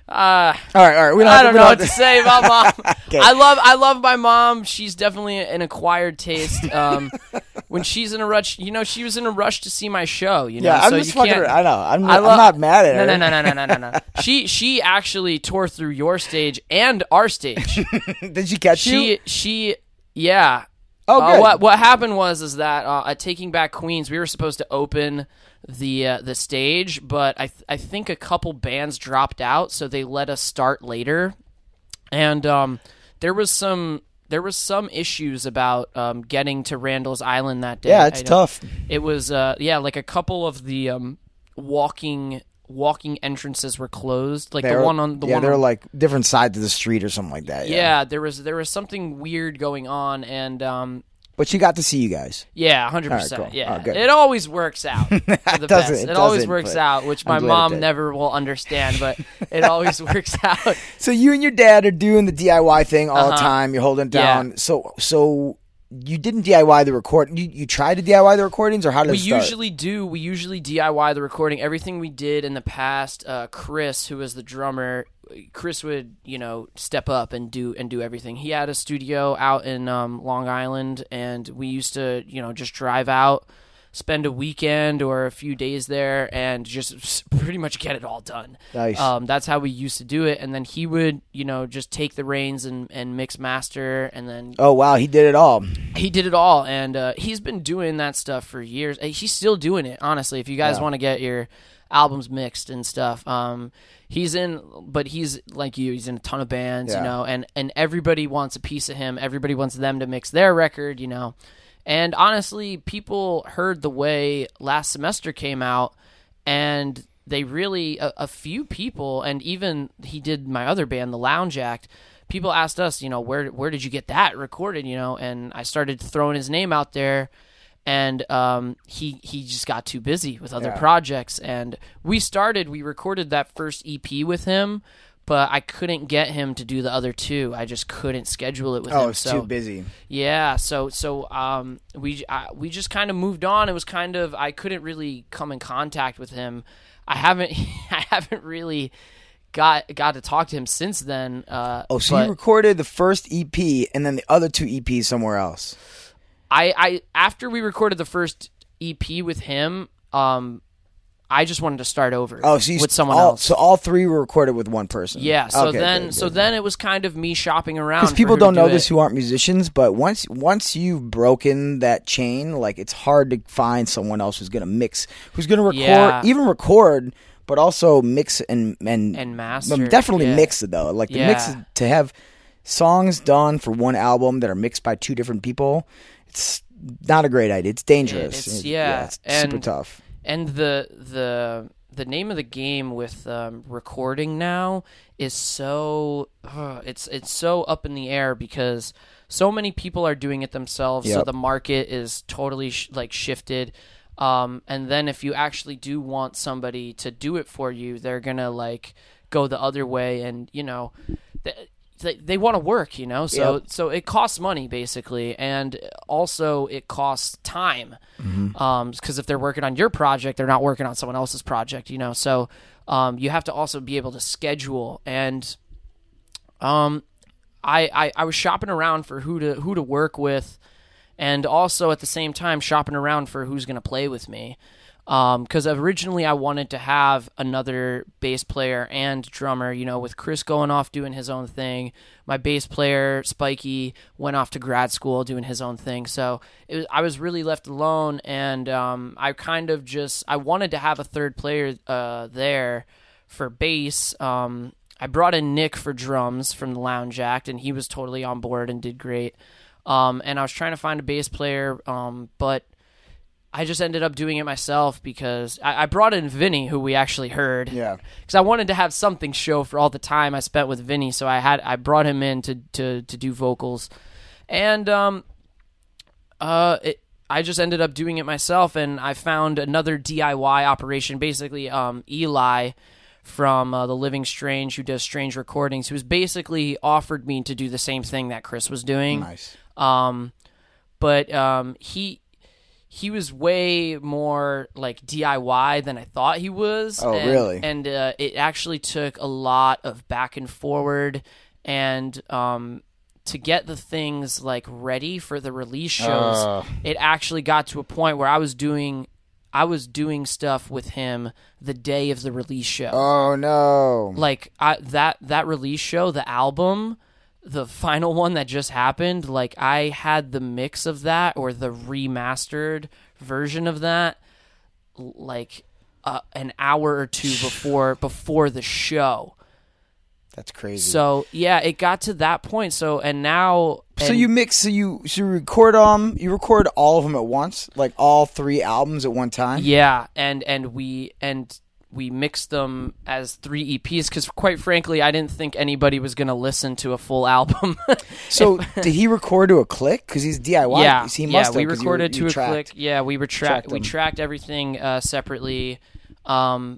Uh, All right, all right. We don't I have to- don't we know don't what to have to- say about mom. Okay. I love I love my mom. She's definitely an acquired taste. Um, when she's in a rush, you know, she was in a rush to see my show. You know, Yeah, I'm so just you fucking. can't. I know. I'm, I I'm lo- not mad at her. No, no, no, no, no, no, no, no. She she actually tore through your stage and our stage. Did she catch She you? she yeah. Oh, Uh, good. what what happened was is that uh, at Taking Back Queens, we were supposed to open the uh, the stage, but I th- I think a couple bands dropped out, so they let us start later, and um, there was some there was some issues about um, getting to Randall's Island that day. Yeah, it's I don't- tough. It was uh, yeah, like a couple of the um, walking walking entrances were closed, like They're- the one on the yeah, one they're on, like different sides of the street or something like that. Yeah. yeah, there was there was something weird going on, and um, But she got to see you guys. yeah, hundred All right, percent. cool. Yeah, Oh, good. it always works out for the doesn't- best. it It, always doesn't, works but out, which I'm my glad it mom did. never will understand, but it always works out. So you and your dad are doing the D I Y thing all the Uh-huh. time. You're holding it Yeah. down. So so you didn't D I Y the record. You you tried to D I Y the recordings, or how did We it start? usually do. We usually D I Y the recording. Everything we did in the past, uh, Chris, who was the drummer, Chris would, you know, step up and do and do everything. He had a studio out in um, Long Island, and we used to, you know, just drive out, spend a weekend or a few days there, and just s- pretty much get it all done. Nice. Um, that's how we used to do it. And then he would, you know, just take the reins and, and mix master, and then Oh wow, he did it all. he did it all, and uh, he's been doing that stuff for years. Uh, He's still doing it, honestly. If you guys Yeah. want to get your albums mixed and stuff, um, he's in. But he's like you. He's in a ton of bands, Yeah. you know, and and everybody wants a piece of him. Everybody wants them to mix their record, you know. And honestly, people heard the way Last Semester came out, and they really a, a few people, and even he did my other band, the Lounge Act. People asked us, you know, where where did you get that recorded, you know? And I started throwing his name out there, and um, he he just got too busy with other Yeah. projects. And we started, we recorded that first E P with him, but I couldn't get him to do the other two. I just couldn't schedule it with Oh, him. it's so too busy. yeah, so so um we I, we just kind of moved on. It was kind of I couldn't really come in contact with him. I haven't I haven't really got got to talk to him since then. Uh, Oh, so but you recorded the first E P and then the other two E Ps somewhere else. I I after we recorded the first E P with him, um, I just wanted to start over. Oh, so you with someone all, else. So all three were recorded with one person. Yeah, so Okay, then good, so good. then it was kind of me shopping around. Because for people who to don't know do this it. who aren't musicians, but once once you've broken that chain, like it's hard to find someone else who's gonna mix, who's gonna record, Yeah. even record, but also mix and and And master, um, Definitely yeah. mix it though. Like the mix Yeah. to have songs done for one album that are mixed by two different people. It's not a great idea. It's dangerous. It's- It- yeah, it's super and- tough. And the the the name of the game with um, recording now is so uh, it's it's so up in the air because so many people are doing it themselves. So Yep. the market is totally sh- like shifted. Um, and then if you actually do want somebody to do it for you, they're gonna like go the other way, and you know. Th- they, they want to work, you know, so Yep. so it costs money basically, and also it costs time, Mm-hmm. um, because if they're working on your project, they're not working on someone else's project, you know. So um, you have to also be able to schedule, and um, I, I I was shopping around for who to who to work with, and also at the same time shopping around for who's going to play with me. Because originally I wanted to have another bass player and drummer, you know, with Chris going off doing his own thing. My bass player, Spikey, went off to grad school doing his own thing. So it was, I was really left alone, and um, I kind of just, I wanted to have a third player uh, there for bass. Um, I brought in Nick for drums from the Lounge Act, and he was totally on board and did great. Um, and I was trying to find a bass player, um, but I just ended up doing it myself because I, I brought in Vinny, who we actually heard. Yeah. Because I wanted to have something show for all the time I spent with Vinny, so I had I brought him in to to, to do vocals, and um, uh, it, I just ended up doing it myself, and I found another D I Y operation. Basically, um, Eli from uh, the Living Strange, who does Strange Recordings, who's basically offered me to do the same thing that Chris was doing. Nice. Um, but um, he. he was way more like D I Y than I thought he was. Oh, and, really? And uh, it actually took a lot of back and forward and um, to get the things like ready for the release shows. Uh. It actually got to a point where I was doing, I was doing stuff with him the day of the release show. Oh no! Like I, that that release show, the album, the final one that just happened, like I had the mix of that or the remastered version of that like uh, an hour or two before before the show. That's crazy. So yeah, it got to that point. So and now, So and- you mix, so you so you record um, you record all of them at once, like all three albums at one time. yeah, and and we and we mixed them as three E Ps because, quite frankly, I didn't think anybody was going to listen to a full album. So did he record to a click? Because he's D I Y. Yeah, he yeah, must have, we 'cause you recorded were- to you a tracked. click. Yeah, we were tra- tracked we them. tracked everything uh, separately. Um,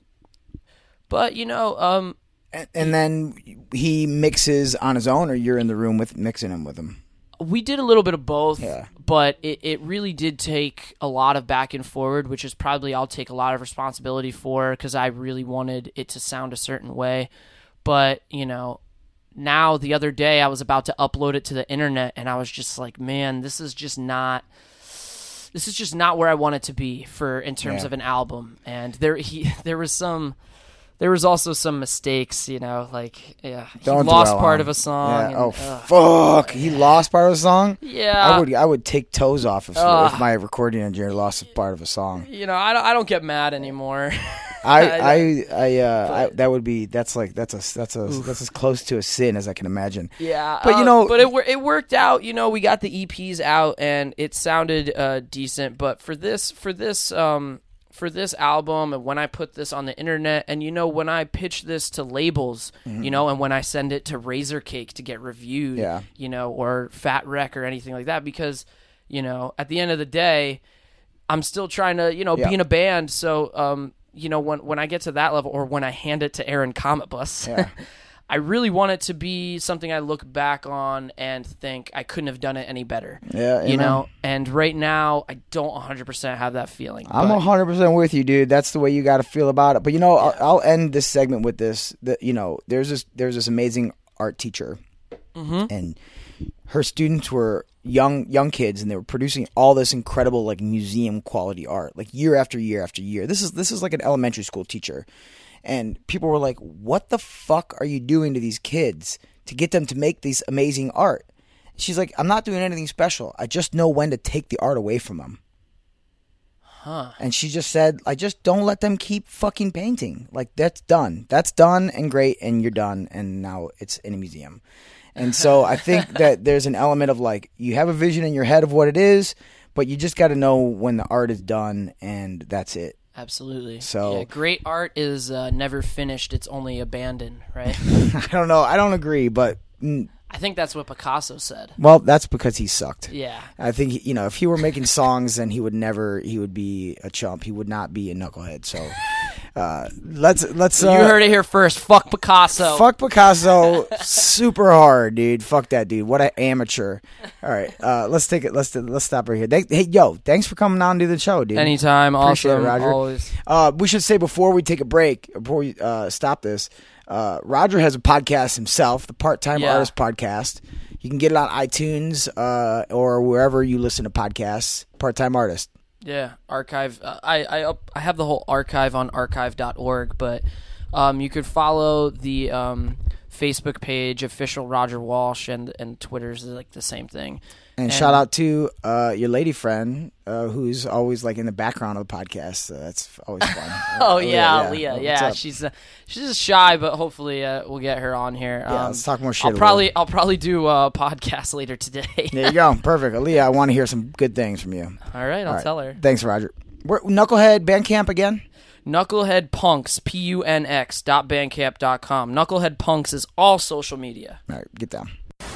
but you know, um, And, and then he mixes on his own, or you're in the room with mixing him with him. we did a little bit of both. Yeah. But it, it really did take a lot of back and forward, which is probably I'll take a lot of responsibility for because I really wanted it to sound a certain way. But, you know, now the other day I was about to upload it to the internet and I was just like, man, this is just not this is just not where I want it to be for in terms Yeah. of an album. And there he there was some there was also some mistakes, you know, like yeah, he Don't lost dwell part on of a it. song. Yeah. and, oh ugh. fuck! He lost part of the song. Yeah. I would I would take toes off if, Ugh. if my recording engineer lost a part of a song. You know, I don't, I don't get mad anymore. I I I I, uh, I that would be that's like that's a that's a that's as close to a sin as I can imagine. Yeah, But, you uh, know- but it wor- it worked out. You know, we got the E Ps out and it sounded uh, decent. But for this for this um for this album, and when I put this on the internet, and you know, when I pitch this to labels, you know, and when I send it to Razor Cake to get reviewed, Yeah. you know, or Fat Wreck or anything like that, because you know, at the end of the day, I'm still trying to you know Yeah. be in a band, so um. You know, when when I get to that level, or when I hand it to Aaron Comet Bus, Yeah. I really want it to be something I look back on and think I couldn't have done it any better. Yeah, you amen. know. And right now, I don't one hundred percent have that feeling. I'm but- one hundred percent with you, dude. That's the way you got to feel about it. But you know, I'll, I'll end this segment with this. That you know, there's this there's this amazing art teacher, Mm-hmm. and her students were young young kids, and they were producing all this incredible like museum quality art, like year after year after year. This is this is like an elementary school teacher, and people were like, "What the fuck are you doing to these kids to get them to make these amazing art?" She's like, "I'm not doing anything special. I just know when to take the art away from them." Huh. And she just said, I just don't let them keep fucking painting. Like, that's done. That's done and great, and you're done, and now it's in a museum. And so I think that there's an element of, like, you have a vision in your head of what it is, but you just got to know when the art is done, and that's it. Absolutely. So- yeah, great art is uh, never finished; it's only abandoned, right? I don't know. I don't agree, but, mm, I think that's what Picasso said. well, that's because he sucked. Yeah. I think, you know, if he were making songs, then he would never, he would be a chump. He would not be a knucklehead. So, uh, let's, let's, uh, you heard it here first. Fuck Picasso. Fuck Picasso, super hard, dude. Fuck that dude. What an amateur. All right, uh, let's take it. Let's let's stop right here. Thank, hey, yo, thanks for coming on to the show, dude. Anytime. Appreciate Awesome. it, Roger. Always. Uh, we should say before we take a break, before we uh, stop this, uh, Roger has a podcast himself, the Part Time Yeah. Artist Podcast. You can get it on iTunes uh, or wherever you listen to podcasts. Part Time Artist. Yeah, archive. Uh, I I up, I have the whole archive on archive dot org, but um, you could follow the um, Facebook page, official Roger Walsh, and and Twitter's like the same thing. And, And- shout out to uh, your lady friend, uh, who's always like in the background of the podcast. So that's always fun. Oh Uh, yeah, Leah. Leah, Yeah, What's up? she's uh, she's just shy, but hopefully uh, we'll get her on here. Yeah, Um, let's talk more shit I'll about probably it. I'll probably do a podcast later today. There you go. Perfect. Aaliyah, I want to hear some good things from you. All right, I'll All right. tell her. Thanks, Roger. We're, Knucklehead Bandcamp again? Knucklehead Punks, P U N X dot bandcamp dot com. Knucklehead Punks is all social media. All right, get down.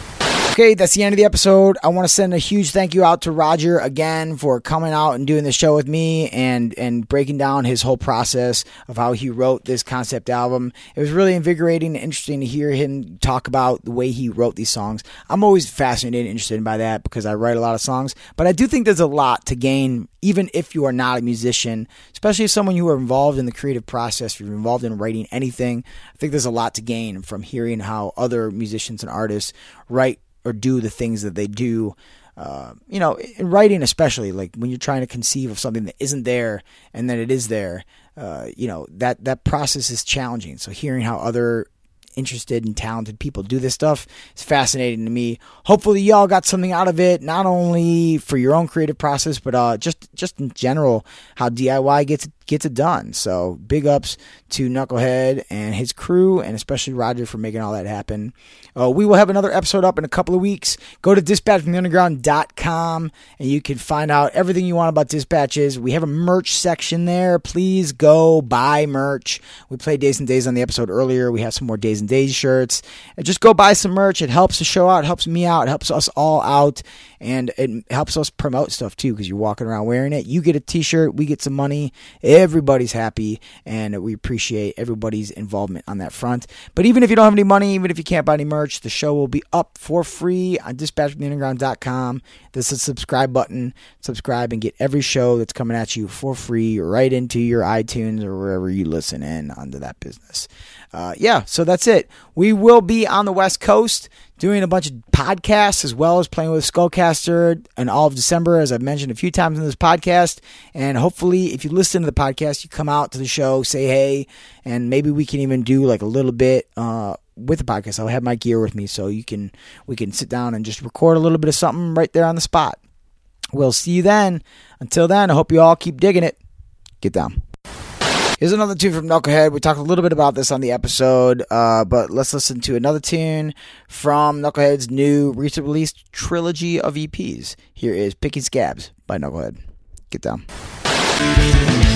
Okay, that's the end of the episode. I want to send a huge thank you out to Roger again for coming out and doing the show with me and, and breaking down his whole process of how he wrote this concept album. It was really invigorating and interesting to hear him talk about the way he wrote these songs. I'm always fascinated and interested by that because I write a lot of songs, but I do think there's a lot to gain even if you are not a musician, especially as someone who are involved in the creative process, if you're involved in writing anything. I think there's a lot to gain from hearing how other musicians and artists write or do the things that they do, uh, you know, in writing especially, like when you're trying to conceive of something that isn't there and then it is there, uh, you know, that, that process is challenging. So hearing how other interested and talented people do this stuff is fascinating to me. Hopefully y'all got something out of it, not only for your own creative process, but uh, just just in general, how D I Y gets gets it done. So big ups to Knucklehead and his crew, and especially Roger for making all that happen. Uh, we will have another episode up in a couple of weeks. Go to dispatch from the underground dot com and you can find out everything you want about Dispatches. We have a merch section there. Please go buy merch. We played Days and Days on the episode earlier. We have some more Days and Days shirts. And just go buy some merch. It helps the show out. It helps me out. It helps us all out. And it helps us promote stuff too, because you're walking around wearing it. You get a t-shirt. We get some money. Everybody's happy. And we appreciate everybody's involvement on that front. But even if you don't have any money, even if you can't buy any merch, the show will be up for free on dispatch from the underground dot com. There's a subscribe button. Subscribe and get every show that's coming at you for free right into your iTunes or wherever you listen in onto that business. Uh, yeah, so that's it. We will be on the West Coast doing a bunch of podcasts as well as playing with Skullcaster in all of December, as I've mentioned a few times in this podcast. And hopefully, if you listen to the podcast, you come out to the show, say hey, and maybe we can even do like a little bit uh, with the podcast. I'll have my gear with me so you can we can sit down and just record a little bit of something right there on the spot. We'll see you then. Until then, I hope you all keep digging it. Get down. Here's another tune from Knucklehead. We talked a little bit about this on the episode, uh, but let's listen to another tune from Knucklehead's new recently released trilogy of E Ps. Here is Picking Scabs by Knucklehead. Get down.